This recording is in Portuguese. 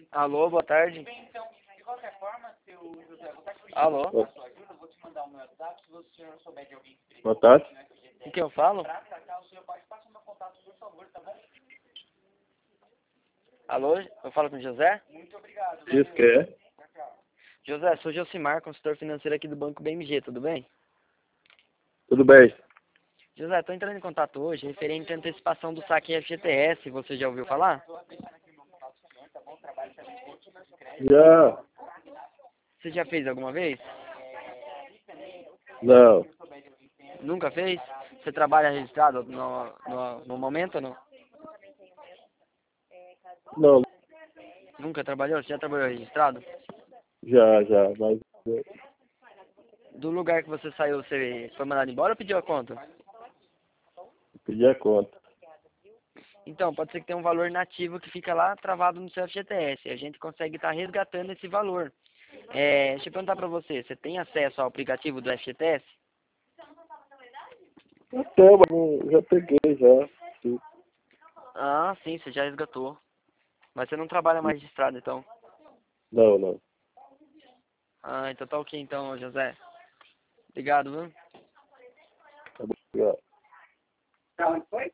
Alô, boa tarde. Alô? Boa tarde. O que eu falo? Alô, eu falo com o José? Diz que é. José, sou Josimar, consultor financeiro aqui do Banco BMG, tudo bem? Tudo bem? José, estou entrando em contato hoje referente à antecipação do saque FGTS, você já ouviu falar? Já. Você já fez alguma vez? Não. Nunca fez? Você trabalha registrado no momento ou não? Não. Nunca trabalhou? Você já trabalhou registrado? Já. Mas Do lugar que você saiu, você foi mandado embora ou pediu a conta? pedi a conta. Então, pode ser que tenha um valor nativo que fica lá travado no seu FGTS. A gente consegue estar resgatando esse valor. Deixa eu perguntar para você, você tem acesso ao aplicativo do FGTS? Até, mas já peguei, já. Sim. Ah, sim, você já resgatou. Mas você não trabalha mais registrado, então. Não. Ah, então tá ok, então, José. Obrigado, viu? Tá bom. Obrigado. Pra onde foi?